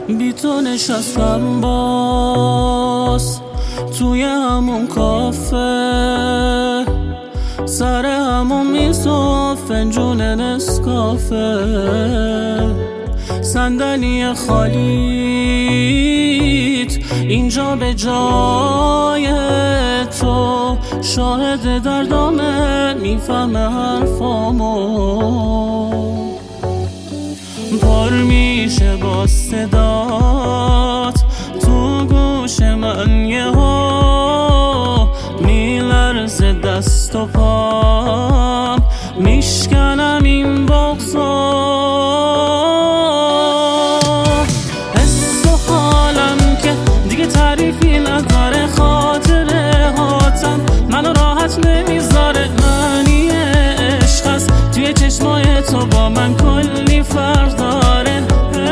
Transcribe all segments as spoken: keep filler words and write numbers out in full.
بی تو نشستم باز توی همون کافه، سر همون میز و فنجون نسکافه، صندلی خالیت اینجا به جای تو، شاهد دردامه میفهمه حرفامو، پر میشه با صدات تو گوش من، یه ها میلرزه دست و پام، میشکنم این بغضا، حس و حالم که دیگه تعریفی نداره، خاطره هاتم منو راحت نمیذاره، معنی عشق هست توی چشمای تو با من کلی فرق داره،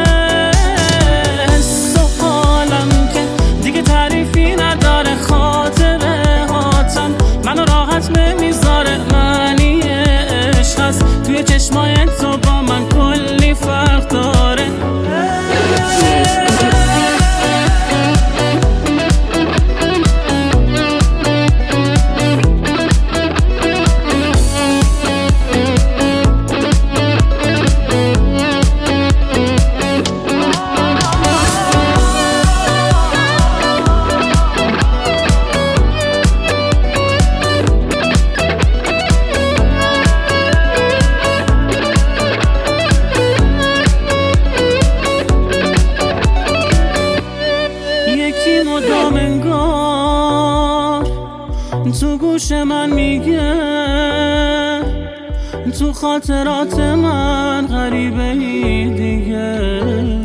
حس و حالم که دیگه تعریفی نداره، خاطره هاتم منو راحت نمیذاره، معنی عشق هست توی چشمای تو با من کلی فرق داره. مدام انگار تو گوش من میگه، تو خاطرات من غریبه ای دیگه،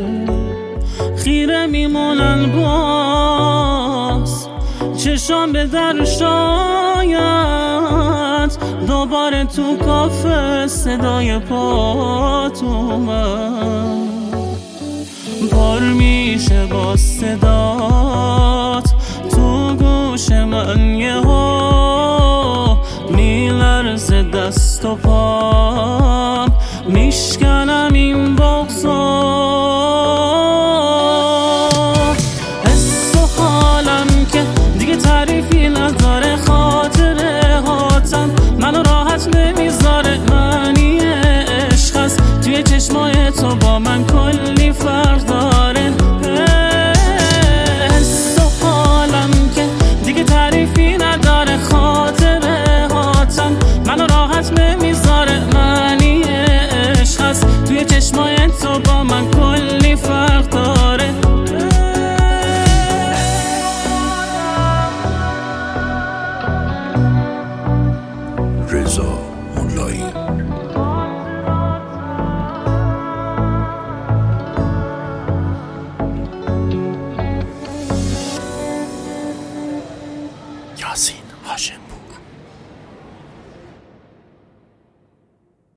خیره میمونن باز چشام به در، شاید دوباره تو کافه صدای پات اومد، پر میشه با صدات تو گوش من، یه ها میلرزه دست و پام، میشکنم این با